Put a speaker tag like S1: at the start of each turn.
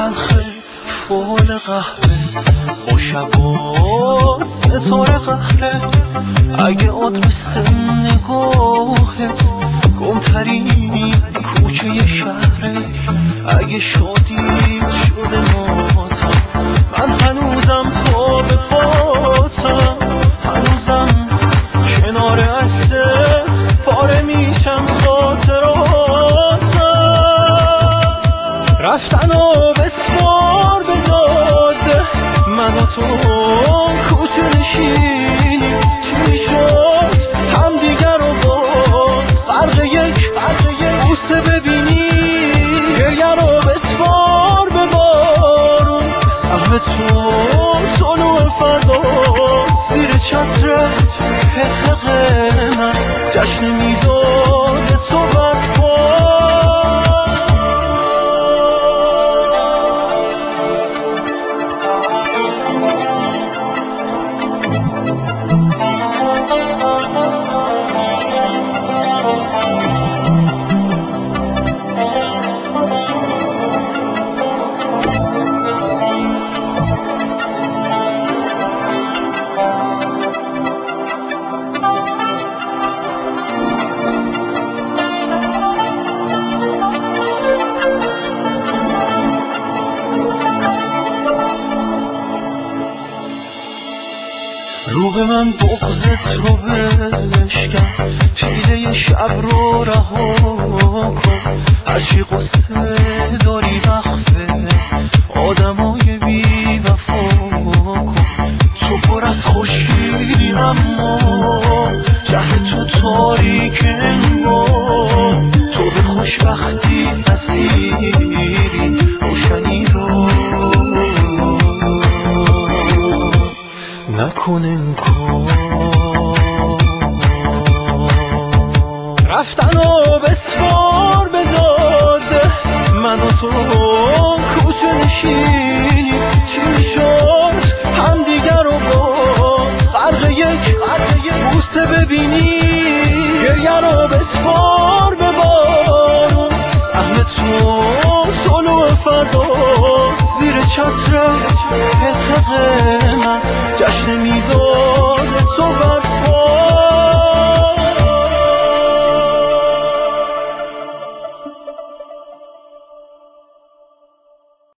S1: تلخه فول قهوه با شبا ستاره قهره اگه آدرس نگاهت گمترین کوچه شهره اگه شادی شده ماتم من هنوزم پا به پاتم هنوزم کنار عکست پاره میشم خاطراتم رفتن و بسپار به جاده من و تو کوچه نشینی چی میشد هم دیگر رو باز فرق یک بوسه ببینی گریه رو بسپار به بارون سهم تو طلوع فردا زیر چتر حقق من جشن میداد تو برپا رو به من بغضت رو بشکن تیله شب رو رها کن هرچی قصه داری مخفه آدمای بی وفا کن تو پر از خوشی اما ته تو تاریک انگار تو به خوشبختی اسیری روشنی رو نکن انکار